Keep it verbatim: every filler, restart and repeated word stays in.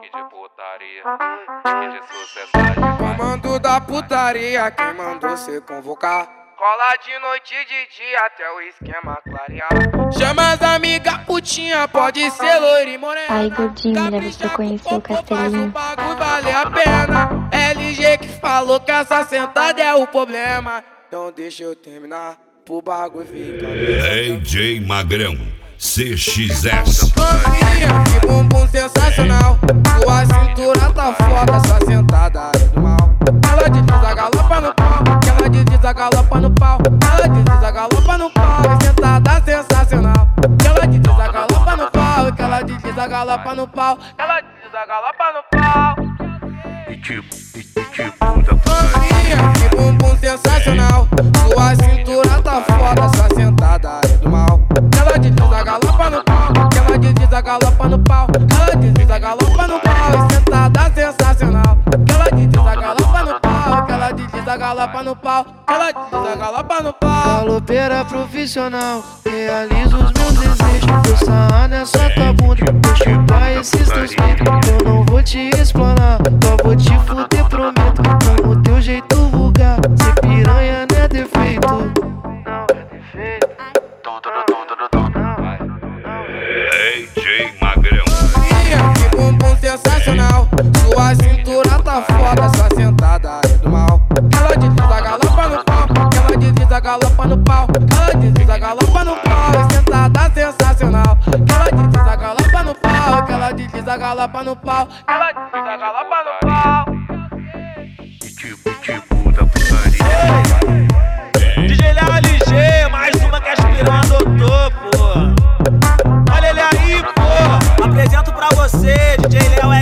pique de putaria, pique de sucesso. Comando da putaria, quem mandou cê convocar? Cola de noite e de dia até o esquema clarear. Chama as amigas putinha, pode ser loira e morena. Aí, gordinho, mulher, você conheceu o Castelinho? O bagulho vale a pena. L G que falou que essa sentada é o problema. Então deixa eu terminar, pro bagulho ficar. D J Magrão, C X S. Maninha, que bumbum sensacional. Sua cintura tá foda, sua sentada é do mal. Ela desliza, galopa no pau. Ela desliza, galopa no pau. Ela desliza, galopa no pau. E sentada sensacional. Ela desliza, galopa no pau. Que ela desliza, galopa no pau. Ela desliza, galopa no pau. E tipo, e tipo da putaria. Maninha, que bumbum sensacional. Sua cintura tá foda, sua sentada é do mal. Ela desliza, galopa no pau. Ela desliza, galopa no pau. Ela desliza, galopa no pau. E sentada sensacional. Ela desliza, galopa no pau. Ela desliza, galopa no pau. Ela desliza, galopa no pau. Galopeira profissional, realiza os meus desejos. Eu sarrar nessa tua bunda, vou chupar esses teus peitos. Eu não vou te explorar, só vou te fuder, prometo. Com o teu jeito vulgar, ser piranha não é defeito. Não é defeito. D J Magrão. Que bumbum sensacional. Sua cintura tá foda, sua sentada é do mal. Ela desliza, galopa no pau. Ela desliza, galopa no pau. Ela desliza, galopa no pau. E sentada sensacional. Ela desliza, galopa no pau. Ela desliza, galopa no pau. Ela desliza, galopa no pau. E tipo, e tipo da putaria. D J Léo L G, mais uma que aspirando adotou, pô. Olha ele aí, pô. Apresento pra você, D J Léo